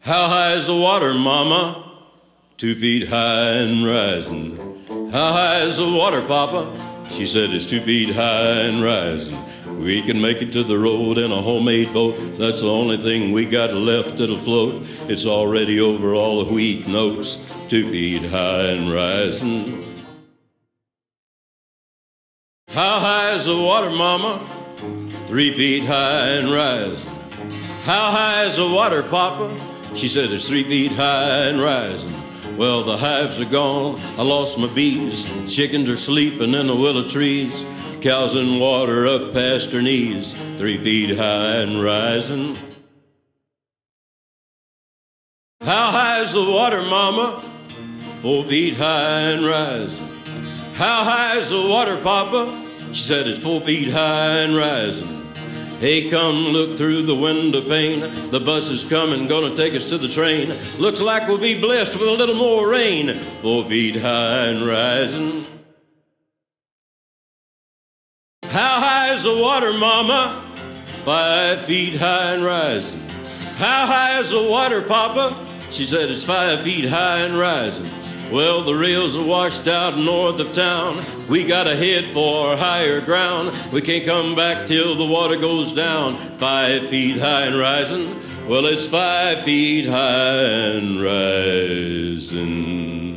How high is the water, mama? 2 feet high and rising. How high is the water, papa? She said it's 2 feet high and rising. We can make it to the road in a homemade boat. That's the only thing we got left that'll float. It's already over all the wheat and oats. 2 feet high and rising. How high is the water, mama? 3 feet high and rising. How high is the water, papa? She said it's 3 feet high and rising. Well, the hives are gone, I lost my bees. Chickens are sleeping in the willow trees. Cows in water up past her knees. 3 feet high and rising. How high is the water, mama? 4 feet high and rising. How high is the water, papa? She said it's 4 feet high and rising. Hey, come look through the window pane. The bus is coming, gonna take us to the train. Looks like we'll be blessed with a little more rain. 4 feet high and rising. How high is the water, mama? 5 feet high and rising. How high is the water, papa? She said it's 5 feet high and rising. Well, the rails are washed out north of town. We gotta head for higher ground. We can't come back till the water goes down. 5 feet high and rising. Well, it's 5 feet high and rising.